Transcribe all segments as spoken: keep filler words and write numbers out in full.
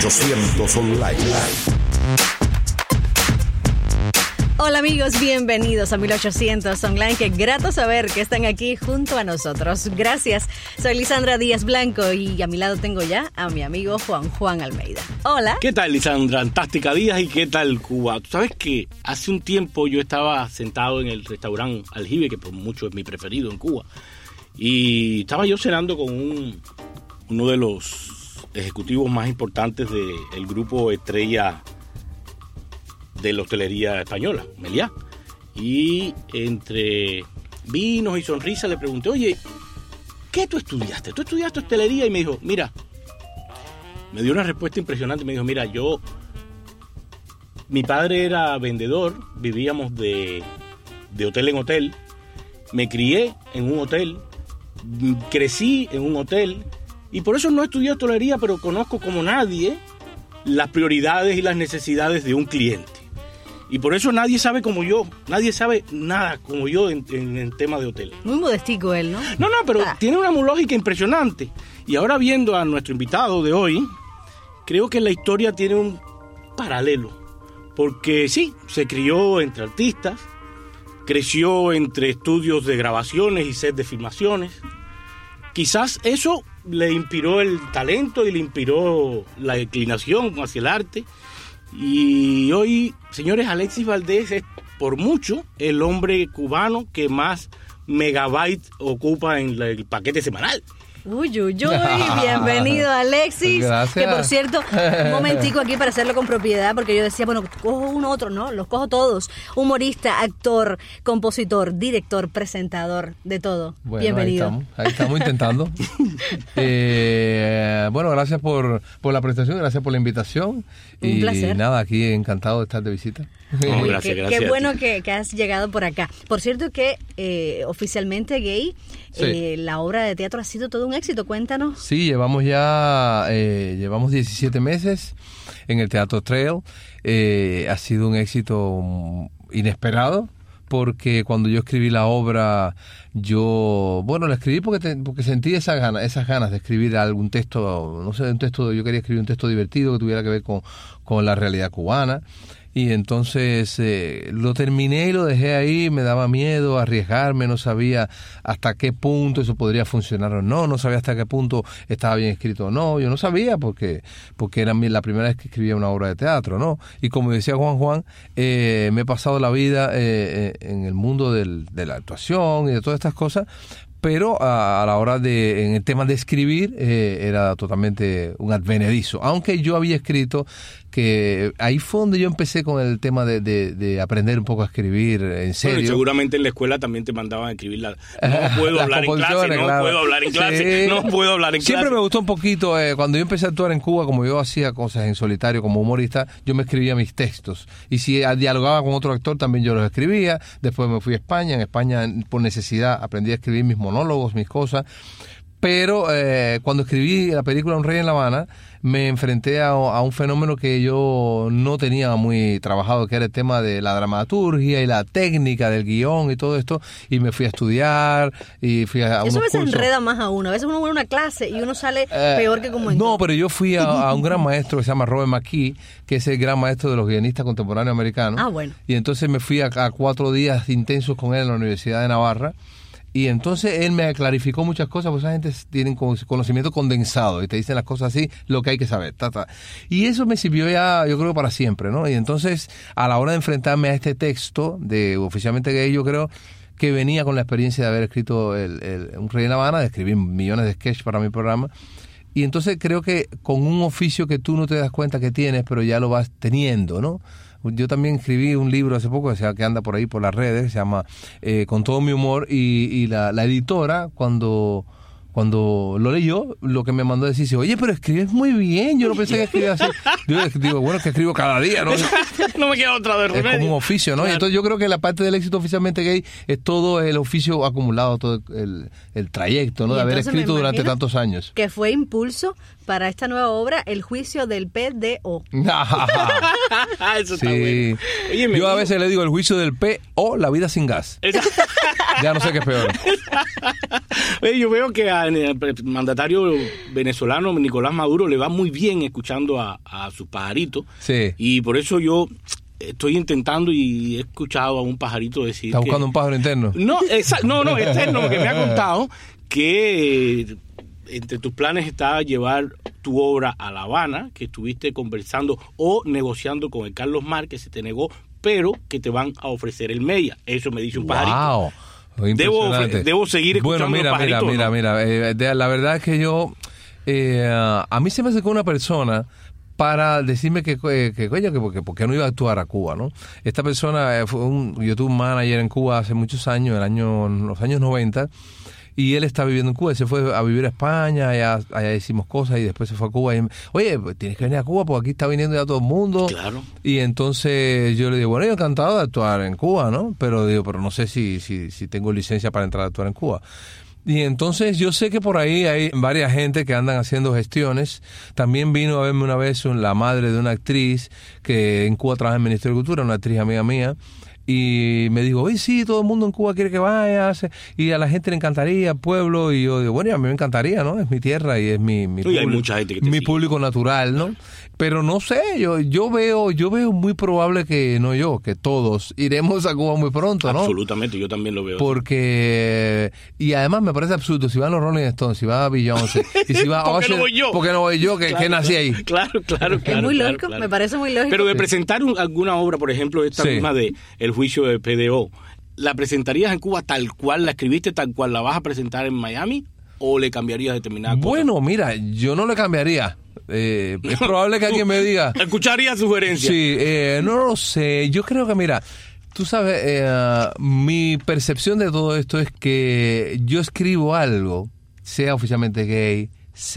ochocientos Online. Hola amigos, bienvenidos a mil ochocientos Online. Qué grato saber que están aquí junto a nosotros. Gracias. Soy Lisandra Díaz Blanco y a mi lado tengo ya a mi amigo Juan Juan Almeida. Hola. ¿Qué tal, Lisandra? Fantástica Díaz. ¿Y qué tal, Cuba? Tú sabes que hace un tiempo yo estaba sentado en el restaurante Aljibe, que por mucho es mi preferido en Cuba, y estaba yo cenando con un, uno de los ejecutivos más importantes del grupo estrella de la hostelería española, Meliá. Y entre vinos y sonrisas le pregunté, oye, ¿qué tú estudiaste? ¿Tú estudiaste hostelería? Y me dijo, mira, me dio una respuesta impresionante. Me dijo, mira, yo, mi padre era vendedor, vivíamos de, de hotel en hotel, me crié en un hotel, crecí en un hotel, y por eso no estudié hostelería, pero conozco como nadie las prioridades y las necesidades de un cliente. Y por eso nadie sabe como yo, nadie sabe nada como yo en, en, en tema de hotel. Muy modestico él, ¿no? No, no, pero ah. tiene una lógica impresionante. Y ahora viendo a nuestro invitado de hoy, creo que la historia tiene un paralelo. Porque sí, se crió entre artistas, creció entre estudios de grabaciones y set de filmaciones. Quizás eso le inspiró el talento y le inspiró la inclinación hacia el arte. Y hoy, señores, Alexis Valdés es por mucho el hombre cubano que más megabytes ocupa en el paquete semanal. Uy, uy, uy, bienvenido Alexis. Gracias. Que por cierto, un momentico aquí para hacerlo con propiedad, porque yo decía, bueno, cojo uno otro, no, los cojo todos. Humorista, actor, compositor, director, presentador, de todo. Bueno, bienvenido. Ahí estamos, ahí estamos intentando. eh, bueno, gracias por, por la presentación, gracias por la invitación. Un y placer. Nada, aquí encantado de estar de visita. No, Uy, gracias, qué, gracias qué a bueno ti. que, que has llegado por acá. Por cierto que eh, oficialmente gay, Sí. eh, la obra de teatro ha sido todo un éxito. Cuéntanos. Sí, llevamos ya eh, llevamos diecisiete meses en el Teatro Trail. Eh, ha sido un éxito inesperado, porque cuando yo escribí la obra, yo, bueno, la escribí porque, te, porque sentí esas ganas, esas ganas de escribir algún texto, no sé, un texto, yo quería escribir un texto divertido que tuviera que ver con, con la realidad cubana. Y entonces eh, lo terminé y lo dejé ahí, me daba miedo arriesgarme, no sabía hasta qué punto eso podría funcionar o no, no sabía hasta qué punto estaba bien escrito o no, yo no sabía porque porque era la primera vez que escribía una obra de teatro, ¿no? Y como decía Juan Juan, eh, me he pasado la vida eh, en el mundo del, de la actuación y de todas estas cosas, pero a, a la hora de, en el tema de escribir, eh, era totalmente un advenedizo. Aunque yo había escrito, que ahí fue donde yo empecé con el tema de, de, de aprender un poco a escribir en serio. Bueno, y seguramente en la escuela también te mandaban a escribir la, no puedo hablar en clase, no claro. puedo hablar en clase, Sí. no puedo hablar en Siempre clase. me gustó un poquito, eh, cuando yo empecé a actuar en Cuba, como yo hacía cosas en solitario como humorista, yo me escribía mis textos. Y si dialogaba con otro actor, también yo los escribía. Después me fui a España. En España, por necesidad, aprendí a escribir mis monólogos, mis cosas. Pero eh, cuando escribí la película Un Rey en La Habana, me enfrenté a, a un fenómeno que yo no tenía muy trabajado, que era el tema de la dramaturgia y la técnica del guión y todo esto, y me fui a estudiar y fui a, a Eso a unos veces cursos. enreda más a uno. A veces uno va a una clase y uno sale Eh, peor que como entró. No, pero yo fui a, a un gran maestro que se llama Robert McKee, que es el gran maestro de los guionistas contemporáneos americanos. Ah, bueno. Y entonces me fui a, a cuatro días intensos con él en la Universidad de Navarra. Y entonces él me clarificó muchas cosas, porque esa gente tiene conocimiento condensado y te dicen las cosas así, lo que hay que saber. Ta, ta. Y eso me sirvió ya, yo creo, para siempre, ¿no? Y entonces, a la hora de enfrentarme a este texto de Oficialmente Gay, yo creo que venía con la experiencia de haber escrito el, el, Un Rey en La Habana, de escribir millones de sketches para mi programa. Y entonces creo que con un oficio que tú no te das cuenta que tienes, pero ya lo vas teniendo, ¿no? Yo también escribí un libro hace poco, o sea, que anda por ahí por las redes, se llama eh, Con todo mi humor, y, y la, la editora, cuando cuando lo leyó, lo que me mandó a decir, oye, pero escribes muy bien, yo no pensé que escribías así. Yo digo, bueno, es que escribo cada día, ¿no? No me queda otra de remedio. Es como un oficio, ¿no? Claro. Y entonces yo creo que la parte del éxito Oficialmente Gay es todo el oficio acumulado, todo el, el trayecto, ¿no? Y de haber entonces me escrito durante imagino tantos años. Que fue impulso para esta nueva obra, El Juicio del P D O. Eso está Sí. bueno. Oye, me Yo a dijo- veces le digo El Juicio del P o La Vida sin Gas. Esa- Ya no sé qué es peor. Oye, yo veo que al mandatario venezolano Nicolás Maduro le va muy bien escuchando a, a sus pajaritos. Sí. Y por eso yo estoy intentando y he escuchado a un pajarito decir ¿Está buscando que, un pájaro interno? No, esa, no, no, externo, que me ha contado que entre tus planes está llevar tu obra a La Habana, que estuviste conversando o negociando con el Carlos Mar, que se te negó, pero que te van a ofrecer el Mella. Eso me dice un pajarito. Wow, debo, debo seguir escuchando bueno, mira, los pajaritos. Mira, ¿no? mira, mira. Eh, de, la verdad es que yo, eh, a mí se me acercó una persona para decirme que, que, que coño, que porque, porque no iba a actuar a Cuba, ¿no? Esta persona eh, fue un, yo tuve un manager en Cuba hace muchos años, en el año, en los años noventa, y él está viviendo en Cuba, se fue a vivir a España, allá, allá hicimos cosas y después se fue a Cuba. Y, oye, pues tienes que venir a Cuba porque aquí está viniendo ya todo el mundo. Claro. Y entonces yo le digo, bueno, yo encantado de actuar en Cuba, ¿no? Pero digo, pero no sé si, si, si tengo licencia para entrar a actuar en Cuba. Y entonces yo sé que por ahí hay varias gente que andan haciendo gestiones. También vino a verme una vez la madre de una actriz que en Cuba trabaja en el Ministerio de Cultura, una actriz amiga mía. Y me dijo, oye, sí, todo el mundo en Cuba quiere que vayas, y a la gente le encantaría el pueblo, y yo digo, bueno, a mí me encantaría, ¿no? Es mi tierra y es mi, mi, Uy, público, hay mucha gente que te mi sigue. público natural, ¿no? Pero no sé, yo yo veo yo veo muy probable que, no yo, que todos iremos a Cuba muy pronto, ¿no? Absolutamente, yo también lo veo. Porque, y además me parece absurdo, si van los Rolling Stones, si va Beyoncé, y si va ¿Por qué Usher, no voy yo? ¿por qué no voy yo, que, Claro, que nací claro, ahí? Claro, claro, claro. Es muy claro, lógico, claro. me parece muy lógico. Pero de presentar un- alguna obra, por ejemplo, esta Sí. misma de El juicio de P D O, ¿la presentarías en Cuba tal cual la escribiste, tal cual la vas a presentar en Miami? ¿O le cambiarías determinada cosa? Bueno, mira, yo no le cambiaría. Eh, es probable que alguien me diga... Escucharía sugerencias. Sí, eh, no lo sé. Yo creo que, mira, tú sabes, eh, mi percepción de todo esto es que yo escribo algo, sea oficialmente gay,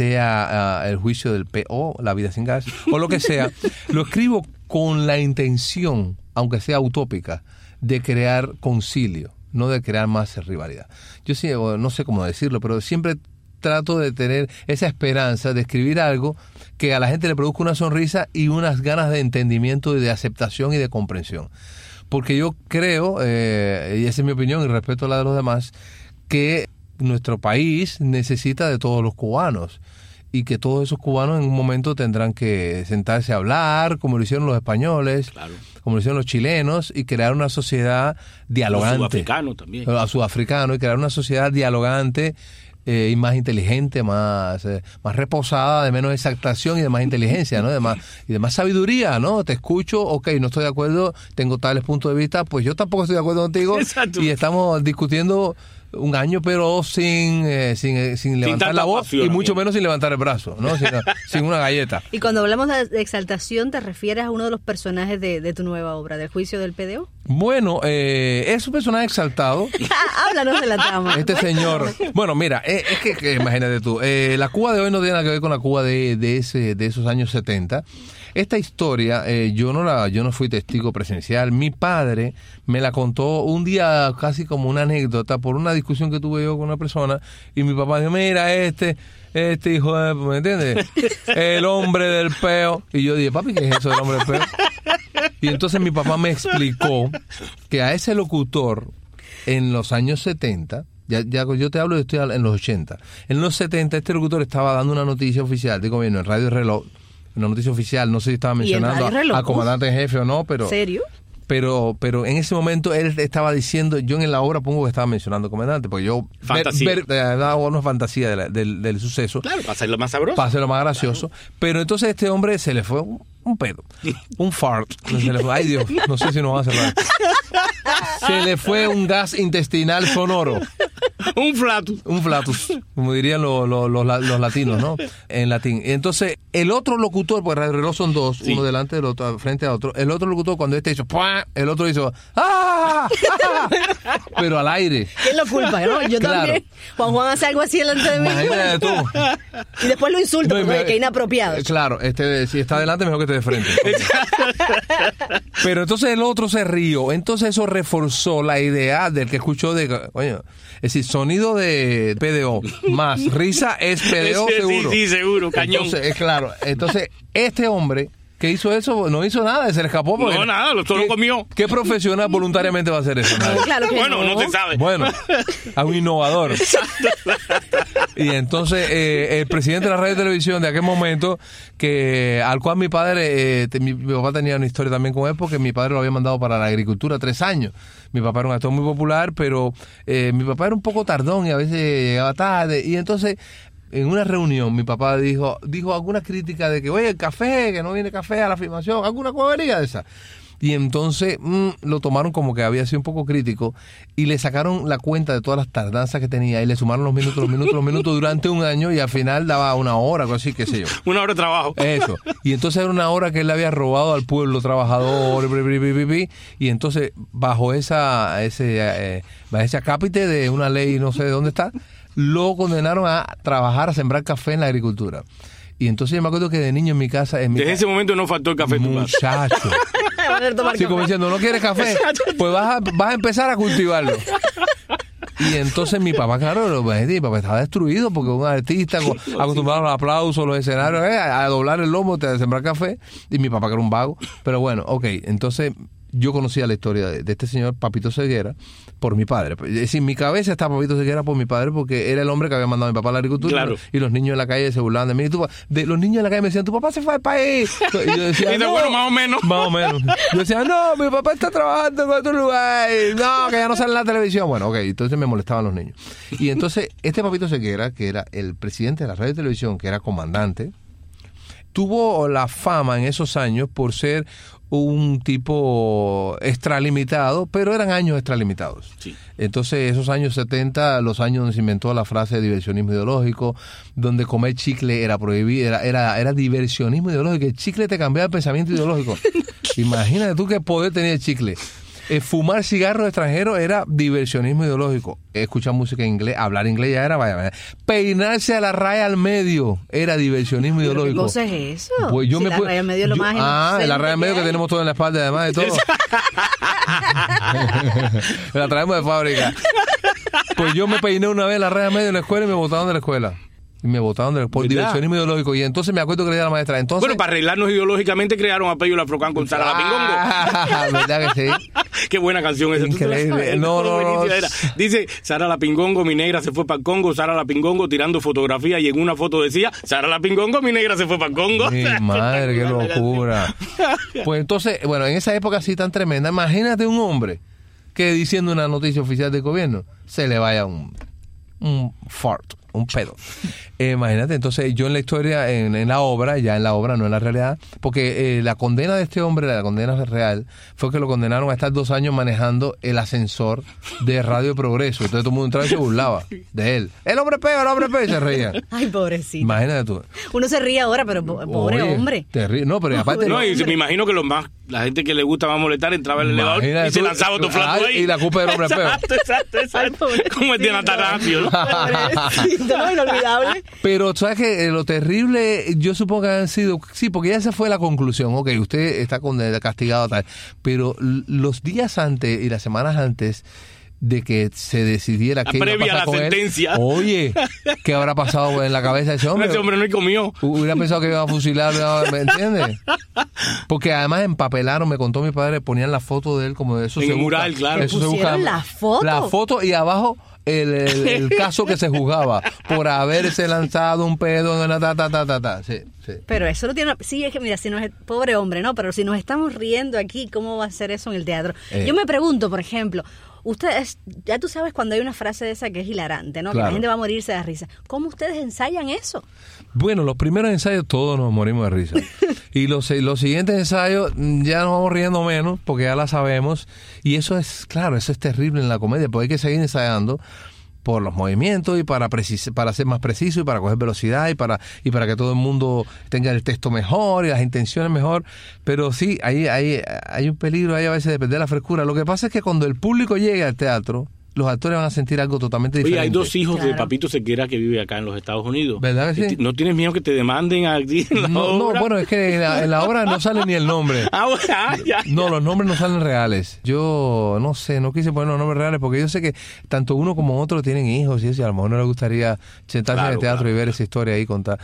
sea uh, el juicio del P O, la vida sin gas, o lo que sea, lo escribo con la intención, aunque sea utópica, de crear concilio, no de crear más rivalidad. Yo sí, no sé cómo decirlo, pero siempre trato de tener esa esperanza de escribir algo que a la gente le produzca una sonrisa y unas ganas de entendimiento y de aceptación y de comprensión. Porque yo creo, eh, y esa es mi opinión y respeto a la de los demás, que nuestro país necesita de todos los cubanos y que todos esos cubanos en un momento tendrán que sentarse a hablar, como lo hicieron los españoles, Claro. como lo hicieron los chilenos, y crear una sociedad dialogante. Los sudafricanos también. A sudafricanos, y crear una sociedad dialogante eh, y más inteligente, más eh, más reposada, de menos exactación y de más inteligencia, ¿no? De más, y de más sabiduría, ¿no? Te escucho, ok, no estoy de acuerdo, tengo tales puntos de vista, pues yo tampoco estoy de acuerdo contigo. Exacto. Y estamos discutiendo un año, pero sin eh, sin, eh, sin levantar tanta la voz pasión, y mucho amigo. menos sin levantar el brazo, ¿no? Sin, sin una galleta. Y cuando hablamos de, de exaltación, ¿te refieres a uno de los personajes de, de tu nueva obra, del juicio del P D O? Bueno, eh, es un personaje exaltado. Háblanos de la trama. Este señor, bueno, mira, es, es que, que imagínate tú, eh, la Cuba de hoy no tiene nada que ver con la Cuba de, de ese de esos años setenta. Esta historia, eh, yo no la, yo no fui testigo presencial. Mi padre me la contó un día casi como una anécdota por una discusión que tuve yo con una persona, y mi papá dijo, mira, este, este hijo de, ¿me entiendes? El hombre del peo. Y yo dije, papi, ¿qué es eso del hombre del peo? Y entonces mi papá me explicó que a ese locutor en los años setenta, ya, ya yo te hablo de estoy en los ochenta, en los setenta este locutor estaba dando una noticia oficial de gobierno en Radio Reloj, una noticia oficial, no sé si estaba ¿Y en mencionando Radio Reloj? a, a comandante en jefe o no, pero ¿Serio? pero pero en ese momento él estaba diciendo, yo en la obra pongo que estaba mencionando comandante, porque yo Fantasía. ver, ver, daba una fantasía de la- del, del suceso Claro, para hacerlo más sabroso. para hacerlo más gracioso, pero entonces este hombre se le fue un, un pedo, un fart, se le fue, ay Dios, no sé si nos va a cerrar, se le fue un gas intestinal sonoro, Un flatus. un flatus, como dirían los, los, los, la- los latinos, ¿no? En latín. Entonces, el otro locutor, porque Radio Reloj son dos, Sí. uno delante del otro, frente a otro, el otro locutor cuando este hizo, ¡pua! El otro hizo, ¡ah! ¡ah! Pero al aire. ¿Quién lo culpa? ¿No? Yo Claro. también. Juan Juan hace algo así delante de mí. Imagínate tú. Y después lo insulto, No, y porque me- que inapropiado. Eh, Claro, este, si está adelante, mejor que esté de frente. Pero entonces el otro se rió. Entonces eso reforzó la idea del que escuchó de, coño, es decir, sonido de P D O más risa es P D O Sí, seguro. Sí, sí, seguro, cañón. Entonces, es claro. Entonces, este hombre ¿Qué hizo eso? No hizo nada, se le escapó. No, nada, lo solo ¿qué, comió. ¿Qué profesional voluntariamente va a hacer eso? Claro que bueno, no. no se sabe. Bueno, a un innovador. Y entonces eh, el presidente de la radio y televisión de aquel momento, que al cual mi padre, eh, mi, mi papá tenía una historia también con él, porque mi padre lo había mandado para la agricultura tres años. Mi papá era un actor muy popular, pero eh, mi papá era un poco tardón y a veces llegaba tarde. Y entonces, en una reunión, mi papá dijo dijo alguna crítica de que, oye, el café, que no viene café a la filmación, alguna cuavería de esa. Y entonces mmm, lo tomaron como que había sido un poco crítico y le sacaron la cuenta de todas las tardanzas que tenía y le sumaron los minutos, los minutos, los minutos durante un año y al final daba una hora, algo así, qué sé yo. Una hora de trabajo. Eso. Y entonces era una hora que él le había robado al pueblo trabajador, y entonces bajo esa ese eh, bajo ese acápite de una ley, no sé de dónde está, lo condenaron a trabajar, a sembrar café en la agricultura. Y entonces yo me acuerdo que de niño en mi casa... En mi Desde casa, ese momento no faltó el café en tu casa. muchacho. Sí, como diciendo, ¿no quieres café? Pues vas a, vas a empezar a cultivarlo. Y entonces mi papá, claro, mi papá estaba destruido porque un artista acostumbrado al aplauso, los escenarios, eh, a doblar el lomo, a sembrar café. Y mi papá que era un vago. Pero bueno, ok, entonces... Yo conocía la historia de, de este señor Papito Ceguera por mi padre. Es decir, en mi cabeza está Papito Ceguera por mi padre porque era el hombre que había mandado a mi papá a la agricultura. Claro. Y los niños en la calle se burlaban de mí. Y tú, de, los niños en la calle me decían, tu papá se fue al país. Y yo decía, Y de no, bueno, más o menos. Más o menos. Yo decía, no, mi papá está trabajando en otro lugar. No, que ya no sale en la televisión. Bueno, ok, entonces me molestaban los niños. Y entonces este Papito Ceguera, que era el presidente de la radio y televisión, que era comandante, tuvo la fama en esos años por ser un tipo extralimitado, pero eran años extralimitados. Sí. Entonces, esos años setenta, los años donde se inventó la frase de diversionismo ideológico, donde comer chicle era prohibido, era, era, era diversionismo ideológico. El chicle te cambiaba el pensamiento ideológico. Imagínate tú qué poder tenía el chicle. Eh, fumar cigarros extranjeros era diversionismo ideológico. Escuchar música en inglés, hablar inglés ya era, vaya, vaya. Peinarse a la raya al medio era diversionismo ideológico. ¿Qué cosa es eso? Pues yo si me la pu- raya al medio es lo yo- más Ah, inocente la raya al medio que hay. tenemos todo en la espalda, además de todo. La traemos de fábrica. Pues yo me peiné una vez la raya al medio en la escuela y me botaron de la escuela. Y me botaron de, por ¿Verdad? diversionismo ideológico. Y entonces me acuerdo que le dije a la maestra. Entonces, Bueno, para arreglarnos ideológicamente crearon a Pello la Afrocán con Sara la Pingongo. Ah, ¿verdad que sí? Qué buena canción esa. ¿Tú te la Increíble. sabes? No, no, no. Buenísima era. Dice, Sara la Pingongo, mi negra se fue para el Congo. Sara la Pingongo tirando fotografía y en una foto decía, Sara la Pingongo, mi negra se fue para el Congo. Mi madre, qué locura. Pues entonces, bueno, en esa época así tan tremenda, imagínate un hombre que diciendo una noticia oficial del gobierno se le vaya un, un fart, un pedo. Eh, imagínate, entonces yo en la historia, en, en la obra, ya en la obra, no en la realidad, porque eh, la condena de este hombre, la condena real, fue que lo condenaron a estar dos años manejando el ascensor de Radio Progreso. Entonces todo el mundo entraba y se burlaba de él. El hombre peo, el hombre peo, y se reía. Ay, pobrecito. Imagínate tú. Uno se ríe ahora, pero po- pobre Oye, hombre. terri- No, pero aparte... No, y se- me imagino que los más, la gente que le gusta más molestar entraba en el elevador Imagínate y se tú, lanzaba otro flaco ay, ahí. y la culpa del hombre feo. Exacto, exacto, Ay, exacto. pobrecito. Como el de Natarapio, ¿no? Pobrecito, no, inolvidable. Pero, ¿sabes qué? Lo terrible, yo supongo que han sido... Sí, porque ya esa fue la conclusión. Ok, usted está condenado, castigado, tal. Pero l- los días antes y las semanas antes de que se decidiera La qué iba a previa pasar a la con él, sentencia. oye, ¿qué habrá pasado en la cabeza de ese hombre? Ese hombre no comió. Hubiera pensado que iban a fusilar, ¿me entiendes? Porque además empapelaron, me contó mi padre, ponían la foto de él como de eso. En se el busca- mural, claro. Eso se busca. ¿Pusieron la foto? La foto y abajo el, el, el caso que se juzgaba por haberse lanzado un pedo, ta, ta, ta, ta, ta. Sí, sí. Pero eso no tiene... Sí, es que mira, si nos... Pobre hombre, ¿no? Pero si nos estamos riendo aquí, ¿cómo va a ser eso en el teatro? Eh. Yo me pregunto, por ejemplo, ustedes... Ya tú sabes cuando hay una frase de esa que es hilarante, ¿no? Que Claro. la gente va a morirse de risa. ¿Cómo ustedes ensayan eso? Bueno, los primeros ensayos todos nos morimos de risa. Y los, los siguientes ensayos mm, ya nos vamos riendo menos porque ya la sabemos. Y eso es, claro, eso es terrible en la comedia, porque hay que seguir ensayando por los movimientos y para precis- para ser más preciso y para coger velocidad y para y para que todo el mundo tenga el texto mejor y las intenciones mejor. Pero sí, hay, hay, hay un peligro ahí a veces de perder la frescura. Lo que pasa es que cuando el público llegue al teatro, los actores van a sentir algo totalmente diferente. Oye, hay dos hijos Claro. de Papito Sequera que vive acá en los Estados Unidos. ¿Verdad que sí? ¿No tienes miedo que te demanden aquí en la No, no, obra? bueno, es que en la, en la obra no sale ni el nombre. Ah, bueno, ah, ya. No, los nombres no salen reales. Yo no sé, no quise poner los nombres reales porque yo sé que tanto uno como otro tienen hijos y eso, y a lo mejor no les gustaría sentarse Claro, en el teatro claro. y ver esa historia ahí contar.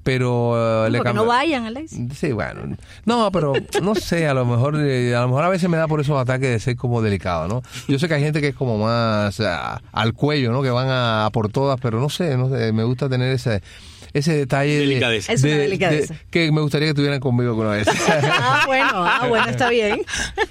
pero uh, le Porque cambia. no vayan, Alex. Sí, bueno. No, pero no sé, a lo mejor eh, a lo mejor a veces me da por esos ataques de ser como delicado, ¿no? Yo sé que hay gente que es como más uh, al cuello, ¿no? Que van a, a por todas, pero no sé, no sé, me gusta tener ese ese detalle Delicadeza. de, Es una de- delicadeza. de- que me gustaría que estuvieran conmigo alguna vez. Ah, bueno, ah, bueno, está bien.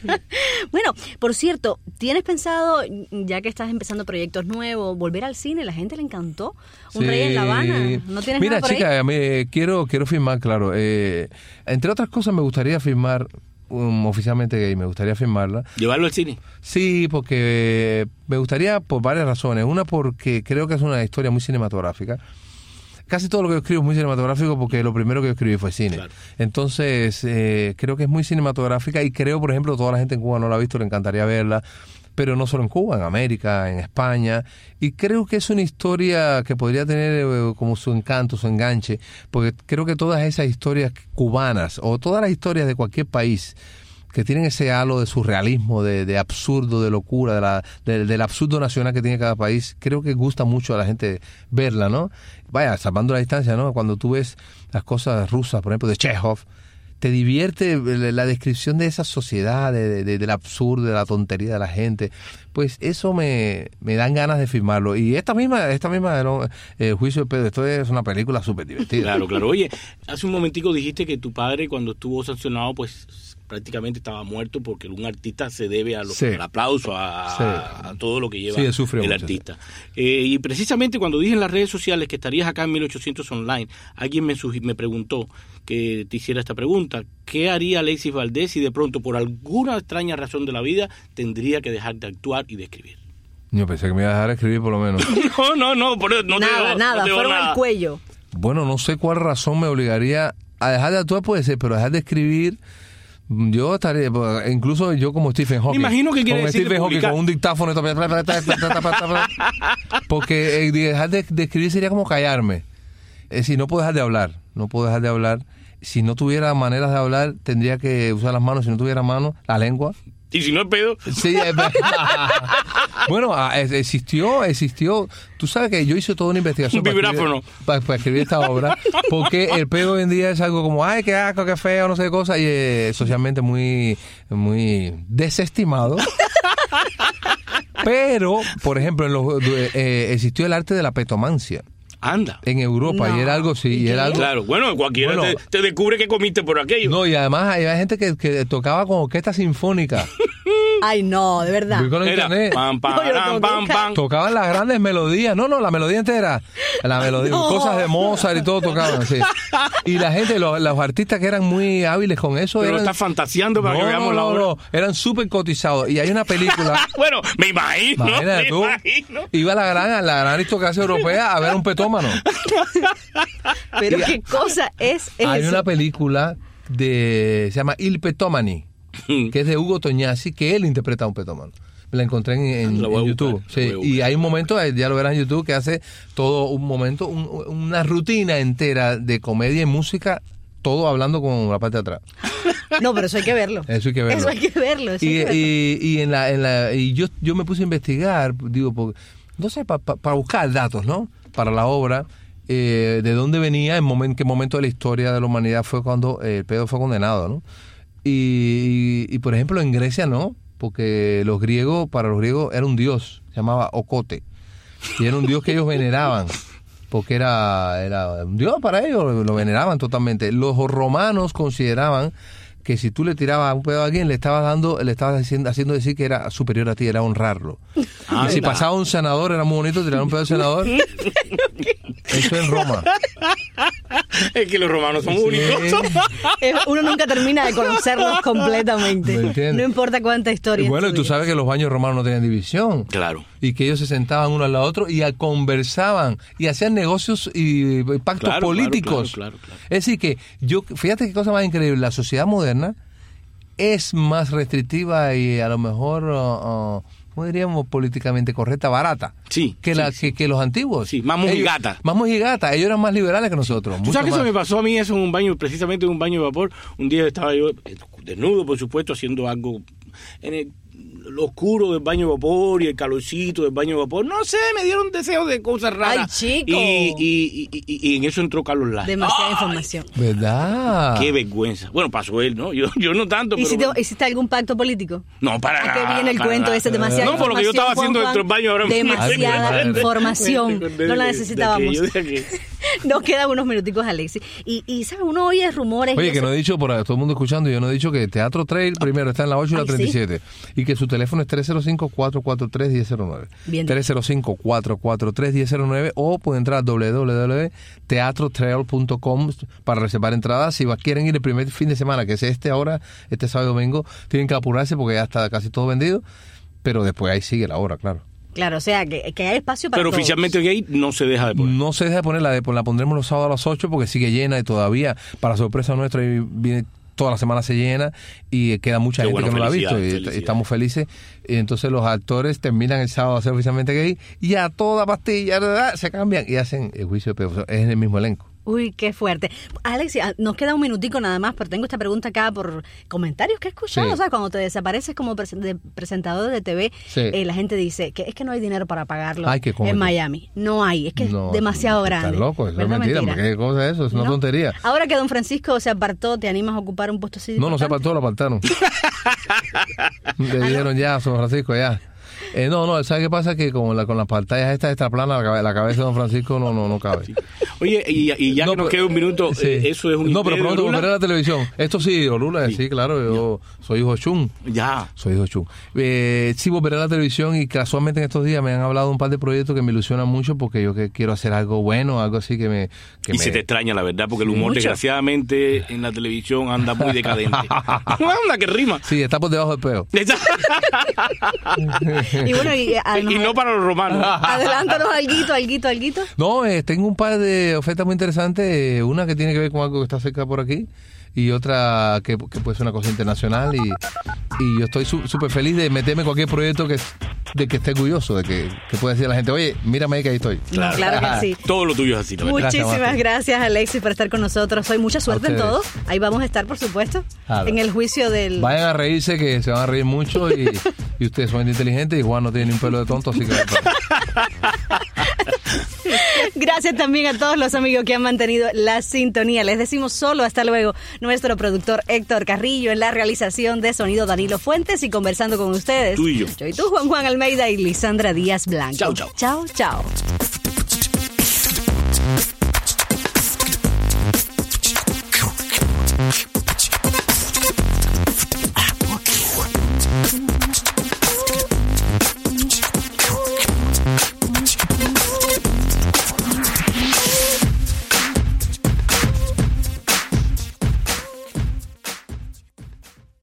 Bueno, por cierto, ¿tienes pensado, ya que estás empezando proyectos nuevos, volver al cine? ¿La gente le encantó? ¿Un Sí. Rey en La Habana? ¿No tienes Mira, nada por ahí? chica, me, quiero, quiero firmar, claro. Eh, entre otras cosas, me gustaría firmar um, oficialmente gay, me gustaría firmarla. Llevarlo al cine. Sí, porque me gustaría por varias razones. Una, porque creo que es una historia muy cinematográfica. Casi todo lo que yo escribo es muy cinematográfico porque lo primero que yo escribí fue cine. Claro. Entonces, eh, creo que es muy cinematográfica y creo, por ejemplo, toda la gente en Cuba no la ha visto, le encantaría verla, pero no solo en Cuba, en América, en España. Y creo que es una historia que podría tener eh, como su encanto, su enganche, porque creo que todas esas historias cubanas o todas las historias de cualquier país que tienen ese halo de surrealismo, de, de absurdo, de locura, de la, de- del absurdo nacional que tiene cada país, creo que gusta mucho a la gente verla, ¿no? Vaya, salvando la distancia, ¿no? Cuando tú ves las cosas rusas, por ejemplo, de Chekhov, te divierte la descripción de esa sociedad, de, de- del absurdo, de la tontería de la gente, pues eso me, me dan ganas de filmarlo. Y esta misma, esta misma, ¿no? eh, Juicio de Pedro, esto es una película súper divertida. Claro, claro. Oye, hace un momentico dijiste que tu padre, cuando estuvo sancionado, pues prácticamente estaba muerto porque un artista se debe a lo- Sí. al aplauso, a, Sí. a todo lo que lleva Sí, él sufrió el mucho, artista. Eh, y precisamente cuando dije en las redes sociales que estarías acá en mil ochocientos Online, alguien me, sugi- me preguntó que te hiciera esta pregunta. ¿Qué haría Alexis Valdés si de pronto, por alguna extraña razón de la vida, tendría que dejar de actuar y de escribir? Yo pensé que me iba a dejar escribir por lo menos. No, no, no, por eso no te nada, dejo- nada, no te dejo fueron nada. al cuello. Bueno, no sé cuál razón me obligaría a dejar de actuar, puede ser, pero dejar de escribir, yo estaría, incluso yo como Stephen Hawking. Me imagino que quiere como decir Stephen Hawking publicar. con un dictáfono. Porque eh, dejar de, de escribir sería como callarme. Es decir, no puedo dejar de hablar, no puedo dejar de hablar. Si no tuviera maneras de hablar, tendría que usar las manos. Si no tuviera manos, la lengua. Y si no es pedo, Sí, es verdad. Bueno, ah, es- existió, existió. Tú sabes que yo hice toda una investigación Un para escribir- vibráfono. para, para escribir esta obra, porque el pedo hoy en día es algo como, ay, qué asco, qué feo, no sé qué cosa, y eh, socialmente muy, muy desestimado. Pero, por ejemplo, en los, eh, existió el arte de la petomancia anda. en Europa, No. y era algo, sí, y ¿Y era qué? algo. Claro, bueno, cualquiera Bueno. te, te descubre que comiste por aquello. No, y además había gente que, que tocaba con orquesta sinfónica. Ay, no, de verdad. Busco en Era internet. pam, pam, No, yo lo pam, tengo que pam, buscar. pam. Tocaban las grandes melodías, no, no, la melodía entera, la melodía, No. cosas de Mozart y todo tocaban, sí. Y la gente, los, los artistas que eran muy hábiles con eso, Pero lo eran, estás fantaseando para no, que veamos no, la no, obra. no, eran súper cotizados. Y hay una película, Bueno, me imagino, imagínate me tú, imagino. iba la gran, la gran aristocracia europea a ver un petómano. Pero y- qué cosa es eso. Hay una película de, se llama Il Petomani, que es de Hugo Tognazzi, que él interpreta a un petómano. La encontré en, en- La voy a en buscar, YouTube. la Sí, voy a buscar. y hay un momento, eh, ya lo verás en YouTube, que hace todo un momento, un- una rutina entera de comedia y música, todo hablando con la parte de atrás. No, pero eso hay que verlo. Eso hay que verlo. Eso hay que verlo. eso hay Y, que verlo. y, y en la, en la, y yo, yo me puse a investigar, digo, por- no sé, pa- pa- para buscar datos, ¿no? Para la obra, eh, de dónde venía, en momen- qué momento de la historia de la humanidad fue cuando eh, el pedo fue condenado, ¿no? Y, y, por ejemplo, en Grecia no, porque los griegos, para los griegos era un dios, se llamaba Ocote, y era un dios que ellos veneraban, porque era, era un dios para ellos, lo veneraban totalmente. Los romanos consideraban que si tú le tirabas un pedo a alguien, le estabas dando, le estabas haciendo, haciendo decir que era superior a ti, era honrarlo. Anda. Y si pasaba un senador, era muy bonito tirar un pedo al senador. Eso en Roma. Es que los romanos son Sí. únicos. Eh, Uno nunca termina de conocerlos completamente. ¿Me entiendes? No importa cuánta historia. Y bueno, y tú estudie. sabes que los baños romanos no tenían división. Claro. Y que ellos se sentaban uno al lado otro y conversaban y hacían negocios y pactos Claro, políticos. claro, claro, claro. Es decir, que yo, fíjate qué cosa más increíble, la sociedad moderna es más restrictiva y a lo mejor, uh, uh, ¿cómo diríamos? Políticamente correcta, barata. Sí, Que, sí, la, sí. que, que los antiguos. Sí, más mojigata. Ellos- Más mojigata. Ellos eran más liberales que nosotros. ¿Tú mucho sabes que eso más. me pasó a mí eso en un baño, precisamente en un baño de vapor? Un día estaba yo eh, desnudo, por supuesto, haciendo algo en el, lo oscuro del baño de vapor y el calorcito del baño de vapor. No sé, me dieron deseos de cosas raras. ¡Ay, chico! Y, y, y, y, y en eso entró Carlos Lara. Demasiada ¡Ay! información. ¿Verdad? ¡Qué vergüenza! Bueno, pasó él, ¿no? Yo, yo no tanto, ¿Y pero... si te, bueno. ¿Hiciste algún pacto político? No, para ¿A nada. qué viene el para cuento nada. ese? Demasiada No, por lo que yo estaba haciendo dentro del baño ahora mismo. Demasiada Ay, información. De- No la de- necesitábamos. de aquello, de aquello. Nos quedan unos minuticos, Alexis. Y, y ¿sabes? Uno oye rumores. y Oye, que eso. no he dicho, por ahí, todo el mundo escuchando, yo no he dicho que Teatro Trail primero está en la ocho y la Ay, treinta y ¿sí? siete. Y que su teléfono es tres cero cinco, cuatro cuatro tres, uno cero cero nueve. Bien. tres cero cinco, cuatro cuatro tres, uno cero cero nueve o pueden entrar a doble u doble u doble u punto teatro trail punto com para reservar entradas. Si va- quieren ir el primer fin de semana, que es este ahora, este sábado y domingo, tienen que apurarse porque ya está casi todo vendido, pero después ahí sigue la hora, claro. Claro, o sea, que, que hay espacio para Pero todos. oficialmente gay no se deja de poner. No se deja de ponerla, de- la pondremos los sábados a las ocho porque sigue llena y todavía, para sorpresa nuestra, y viene toda la semana se llena y queda mucha Qué gente bueno, que no la ha visto y felicidades, est- felicidades. estamos felices. Y entonces los actores terminan el sábado a ser oficialmente gay y a toda pastilla ¿verdad? Se cambian y hacen el juicio de peo. O sea, es el mismo elenco. Uy, qué fuerte. Alex, ah, nos queda un minutico nada más, pero tengo esta pregunta acá por comentarios que he escuchado. Sí. O sea, cuando te desapareces como presen- de presentador de T V, Sí. eh, la gente dice que es que no hay dinero para pagarlo Ay, qué cómico. en Miami. No hay, es que No, es demasiado estás grande. loco, eso es ¿Verdad, mentira. ¿Qué cosa es eso? Es una ¿No? tontería. Ahora que don Francisco se apartó, ¿te animas a ocupar un puesto así? No, no se importante? apartó, lo apartaron. Le dijeron ya, San Francisco, ya. Eh, no, no, ¿sabes qué pasa? Que con, la, con las pantallas estas extra planas, la, cabe- la cabeza de Don Francisco no, no, no cabe. Oye, y, y ya No, que nos pero- queda un minuto, sí. eh, eso es un No, pero imperio, pronto Lula. volveré a la televisión. Esto sí, Lula, sí, Sí. claro, yo soy hijo Chun. Ya. Soy hijo Chun. Eh, sí, volveré a la televisión y casualmente en estos días me han hablado un par de proyectos que me ilusionan mucho porque yo que quiero hacer algo bueno, algo así que me... Que Y me... se te extraña, la verdad, porque el humor, Mucho. desgraciadamente, en la televisión anda muy decadente. anda, que rima. Sí, está por debajo del peo. Y bueno, y, eh, a- y no para los romanos. adelántanos alguito, alguito, alguito. No, eh, tengo un par de ofertas muy interesantes. eh, Una que tiene que ver con algo que está cerca por aquí y otra que, que puede ser una cosa internacional. Y, y yo estoy su- súper feliz de meterme en cualquier proyecto que, de que esté orgulloso, de que, que pueda decir a la gente, oye, mírame ahí que ahí estoy. No, claro que sí. Todo lo tuyo es así, la verdad. Gracias, Muchísimas Marta. gracias, Alexis, por estar con nosotros. Hoy mucha suerte A en ustedes. todo. Ahí vamos a estar, por supuesto, Claro. en el juicio del... Vayan a reírse, que se van a reír mucho y, y ustedes son inteligentes y Juan no tiene ni un pelo de tonto, así que... Gracias también a todos los amigos que han mantenido la sintonía. Les decimos solo hasta luego. Nuestro productor Héctor Carrillo en la realización de sonido Danilo Fuentes y conversando con ustedes. Tú y yo. Yo y tú, Juan Juan Almeida y Lisandra Díaz Blanco. Chao, chao. Chao, chao.